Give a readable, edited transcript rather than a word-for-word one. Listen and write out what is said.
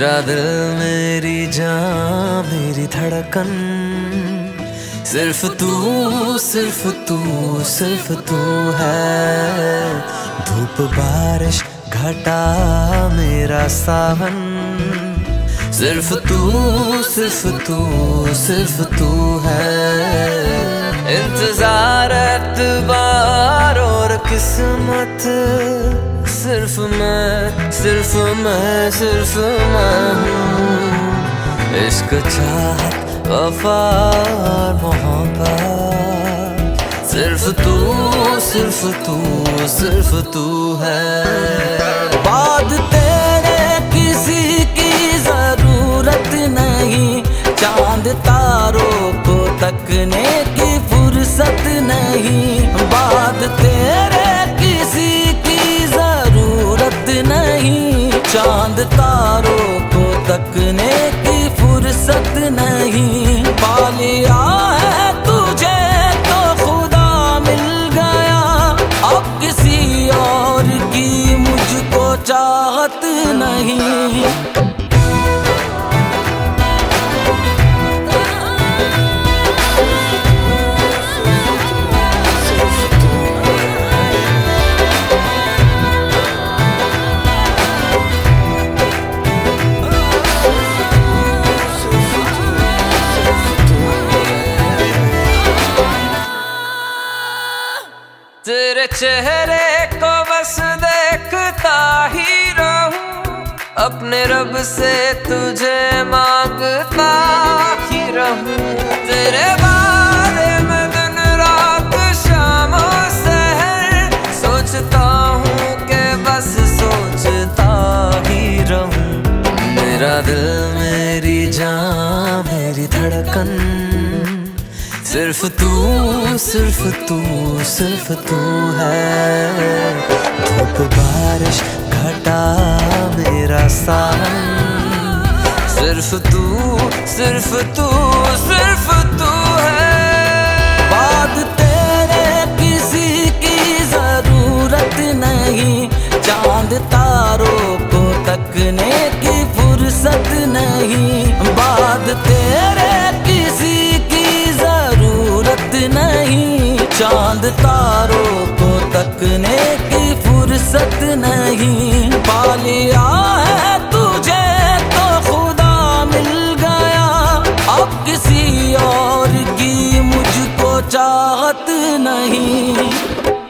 मेरा दिल मेरी जान मेरी धड़कन, सिर्फ तू सिर्फ तू सिर्फ तू है। धूप बारिश घटा मेरा सावन, सिर्फ तू सिर्फ तू सिर्फ तू है। इंतजार एतबार और किस्मत, सिर्फ मैं सिर्फ मैं सिर्फ मैं हूँ। इश्क चाहत वफा और मोहब्बत, सिर्फ तू सिर्फ तू सिर्फ तू है। बाद तेरे किसी की जरूरत नहीं, चांद तारों को तकने की फुर्सत नहीं। बाद तेरे किसी की जरूरत नहीं, चांद तारों को तकने की फुर्सत नहीं। पा लिया है तुझे तो खुदा मिल गया, अब किसी और की मुझको चाहत नहीं। तेरे चेहरे को बस देखता ही रहूं, अपने रब से तुझे मांगता ही रहूं। तेरे बारे में दिन रात शाम और सहर सोचता हूँ कि बस सोचता ही रहूं। मेरा दिल मेरी जान मेरी धड़कन, सिर्फ तू सिर्फ तू सिर्फ तू है। धूप बारिश घटा मेरा सावन, सिर्फ तू सिर्फ तू सिर्फ तू है। बाद तेरे किसी की जरूरत नहीं, चांद तारों को तकने की फुर्सत नहीं। बाद तेरे किसी की जरूरत नहीं, चांद तारों को तकने की फुर्सत नहीं। पा लिया है तुझे तो खुदा मिल गया, अब किसी और की मुझको चाहत नहीं।